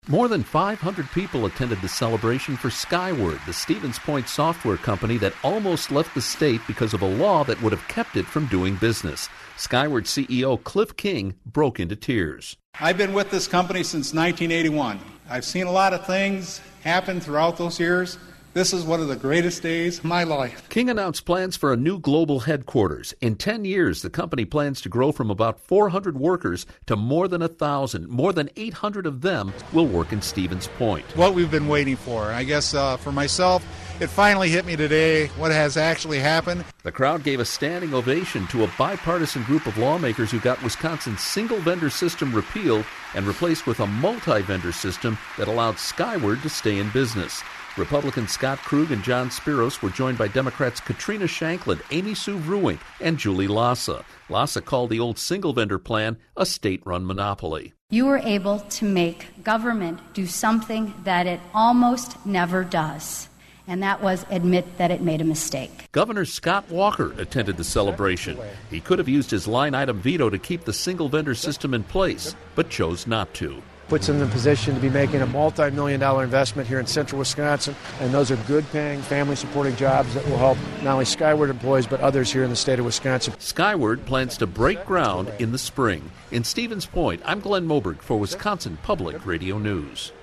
More than 500 people attended the celebration for Skyward, the Stevens Point software company that almost left the state because of a law that would have kept it from doing business. Skyward CEO Cliff King broke into tears. I've been with this company since 1981. I've seen a lot of things happen throughout those years. This is one of the greatest days of my life. King announced plans for a new global headquarters. In 10 years, the company plans to grow from about 400 workers to more than 1,000. More than 800 of them will work in Stevens Point. What we've been waiting for. I guess for myself, it finally hit me today, what has actually happened. The crowd gave a standing ovation to a bipartisan group of lawmakers who got Wisconsin's single-vendor system repealed and replaced with a multi-vendor system that allowed Skyward to stay in business. Republicans Scott Krug and John Spiros were joined by Democrats Katrina Shankland, Amy Sue Ruink, and Julie Lassa. Lassa called the old single-vendor plan a state-run monopoly. You were able to make government do something that it almost never does, and that was admit that it made a mistake. Governor Scott Walker attended the celebration. He could have used his line-item veto to keep the single-vendor system in place, but chose not to. Puts them in the position to be making a multi-million-dollar investment here in central Wisconsin, and those are good-paying, family-supporting jobs that will help not only Skyward employees but others here in the state of Wisconsin. Skyward plans to break ground in the spring. In Stevens Point, I'm Glenn Moberg for Wisconsin Public Radio News.